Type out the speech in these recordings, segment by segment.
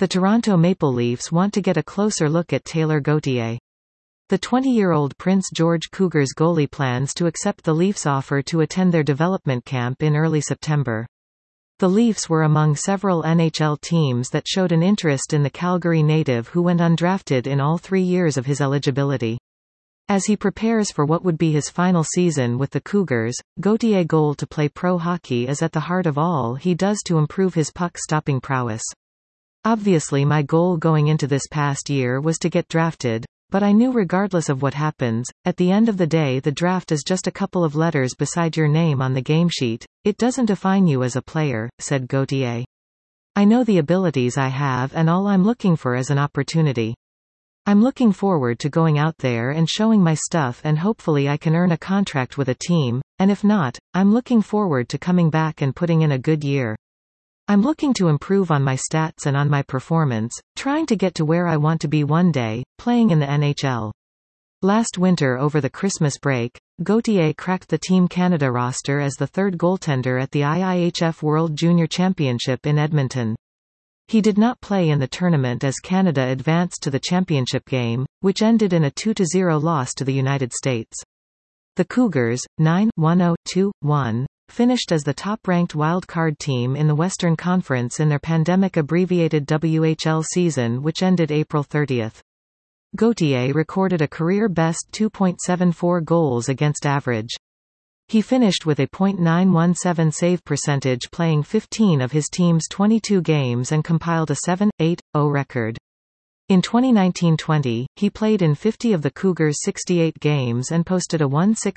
The Toronto Maple Leafs want to get a closer look at Taylor Gauthier. The 20-year-old Prince George Cougars goalie plans to accept the Leafs' offer to attend their development camp in early September. The Leafs were among several NHL teams that showed an interest in the Calgary native who went undrafted in all 3 years of his eligibility. As he prepares for what would be his final season with the Cougars, Gauthier's goal to play pro hockey is at the heart of all he does to improve his puck-stopping prowess. Obviously my goal going into this past year was to get drafted, but I knew regardless of what happens, at the end of the day the draft is just a couple of letters beside your name on the game sheet. It doesn't define you as a player, said Gauthier. I know the abilities I have and all I'm looking for is an opportunity. I'm looking forward to going out there and showing my stuff and hopefully I can earn a contract with a team, and if not, I'm looking forward to coming back and putting in a good year. I'm looking to improve on my stats and on my performance, trying to get to where I want to be one day, playing in the NHL. Last winter over the Christmas break, Gauthier cracked the Team Canada roster as the third goaltender at the IIHF World Junior Championship in Edmonton. He did not play in the tournament as Canada advanced to the championship game, which ended in a 2-0 loss to the United States. The Cougars, 9-1-0-2-1, finished as the top-ranked wild-card team in the Western Conference in their pandemic-abbreviated WHL season which ended April 30. Gauthier recorded a career-best 2.74 goals against average. He finished with a .917 save percentage playing 15 of his team's 22 games and compiled a 7.80 record. In 2019-20, he played in 50 of the Cougars' 68 games and posted a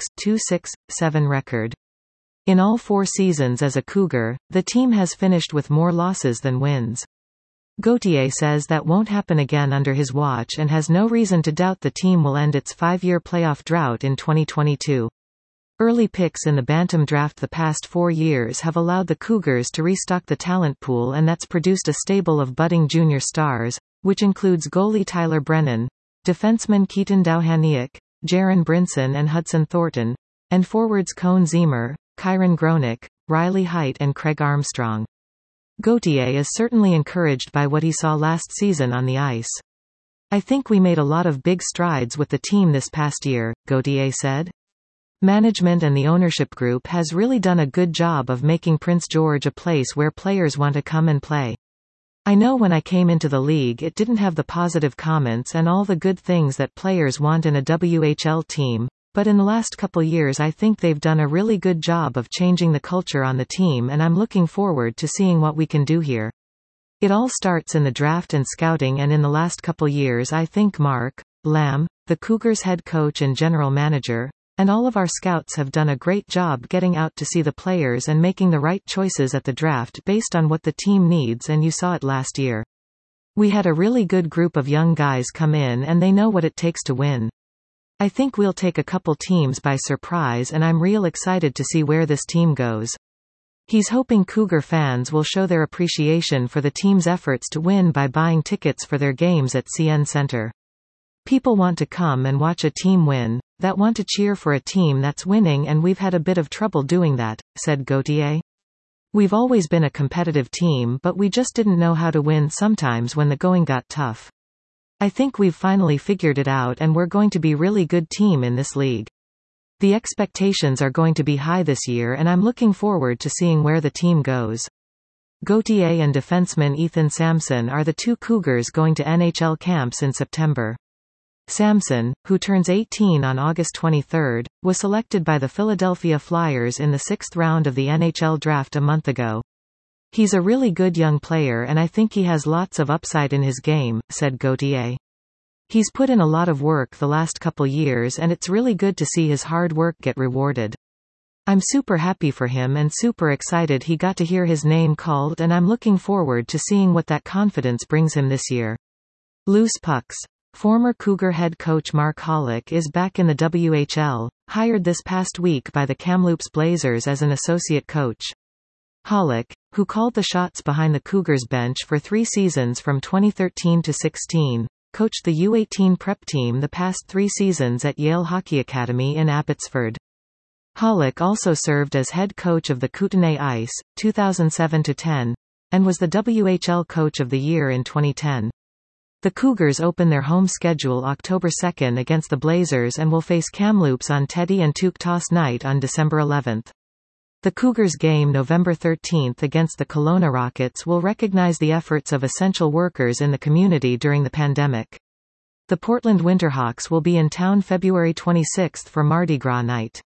1.6267 record. In all 4 seasons as a Cougar, the team has finished with more losses than wins. Gauthier says that won't happen again under his watch and has no reason to doubt the team will end its 5-year playoff drought in 2022. Early picks in the Bantam draft the past 4 years have allowed the Cougars to restock the talent pool and that's produced a stable of budding junior stars, which includes goalie Tyler Brennan, defenseman Keaton Dowhaniuk, Jaron Brinson and Hudson Thornton, and forwards Cone Zemer, Kyron Gronick, Riley Height and Craig Armstrong. Gauthier is certainly encouraged by what he saw last season on the ice. I think we made a lot of big strides with the team this past year, Gauthier said. Management and the ownership group has really done a good job of making Prince George a place where players want to come and play. I know when I came into the league it didn't have the positive comments and all the good things that players want in a WHL team, but in the last couple years I think they've done a really good job of changing the culture on the team and I'm looking forward to seeing what we can do here. It all starts in the draft and scouting and in the last couple years I think Mark Lamb, the Cougars head coach and general manager, and all of our scouts have done a great job getting out to see the players and making the right choices at the draft based on what the team needs and you saw it last year. We had a really good group of young guys come in and they know what it takes to win. I think we'll take a couple teams by surprise and I'm real excited to see where this team goes. He's hoping Cougar fans will show their appreciation for the team's efforts to win by buying tickets for their games at CN Center. People want to come and watch a team win, that want to cheer for a team that's winning and we've had a bit of trouble doing that, said Gauthier. We've always been a competitive team but we just didn't know how to win sometimes when the going got tough. I think we've finally figured it out and we're going to be a really good team in this league. The expectations are going to be high this year and I'm looking forward to seeing where the team goes. Gauthier and defenseman Ethan Samson are the 2 Cougars going to NHL camps in September. Samson, who turns 18 on August 23, was selected by the Philadelphia Flyers in the 6th round of the NHL draft a month ago. He's a really good young player and I think he has lots of upside in his game, said Gauthier. He's put in a lot of work the last couple years and it's really good to see his hard work get rewarded. I'm super happy for him and super excited he got to hear his name called and I'm looking forward to seeing what that confidence brings him this year. Loose pucks. Former Cougar head coach Mark Hollick is back in the WHL, hired this past week by the Kamloops Blazers as an associate coach. Hollick, who called the shots behind the Cougars bench for 3 seasons from 2013 to 16, coached the U18 prep team the past 3 seasons at Yale Hockey Academy in Abbotsford. Hollick also served as head coach of the Kootenay Ice, 2007-10, and was the WHL Coach of the Year in 2010. The Cougars open their home schedule October 2 against the Blazers and will face Kamloops on Teddy and Tuke Toss Night on December 11. The Cougars game November 13 against the Kelowna Rockets will recognize the efforts of essential workers in the community during the pandemic. The Portland Winterhawks will be in town February 26 for Mardi Gras night.